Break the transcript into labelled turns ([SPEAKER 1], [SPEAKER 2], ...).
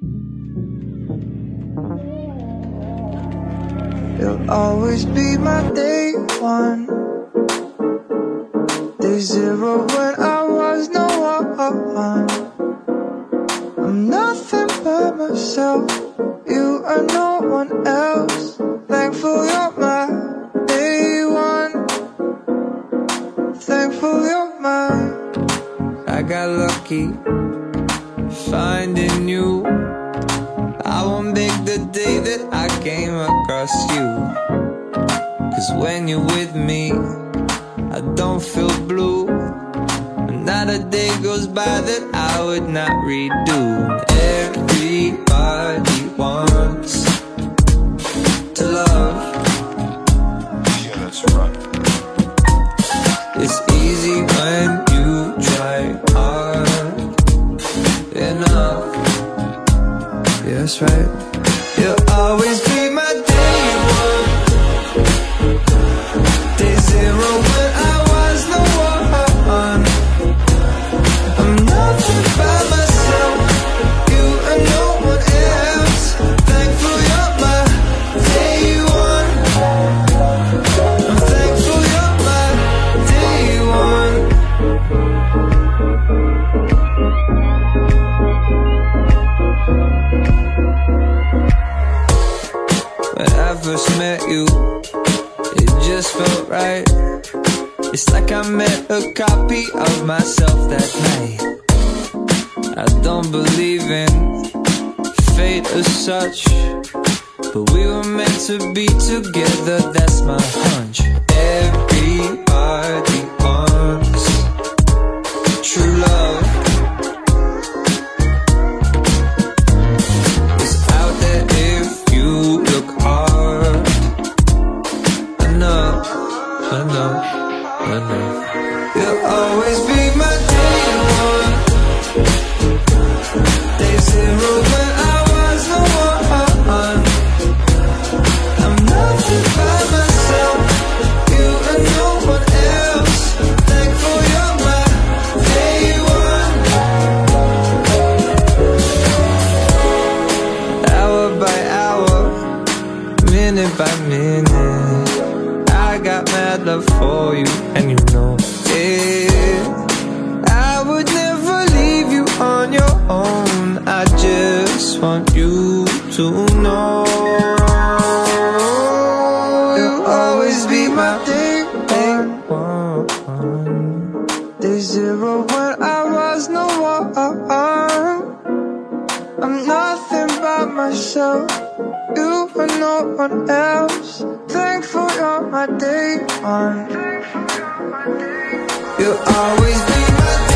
[SPEAKER 1] You'll always be my day one, day zero when I was no one. I'm nothing but myself, you are no one else. Thankful you're my day one, thankful you're mine. I got lucky finding you. I won't make the day that I came across you, 'cause when you're with me, I don't feel blue. Not a day goes by that I would not redo. Everybody wants to love.
[SPEAKER 2] Yeah, that's right.
[SPEAKER 1] It's easy when you try hard enough. Yeah, that's right. You'll always be my day one, day zero when I was no one. I'm nothing by myself, you and no one else. Thankful you're my day one, I'm thankful you're my day one. When I first met you, it just felt right. It's like I met a copy of myself that night. I don't believe in fate as such, but we were meant to be together, that's my hunch. Everybody wants true love. It's out there if you look hard enough, enough. You'll always be my day one, day zero when I was no one. I'm nothing by myself, you and no one else. Thankful you're my day one. Hour by hour, minute by minute, I got mad love for you, and you know it. I would never leave you on your own, I just want you to know. You'll always be my day one, day zero when I was no one. I'm nothing by myself, you and no one else. Thankful you're my day one, you'll always be my day.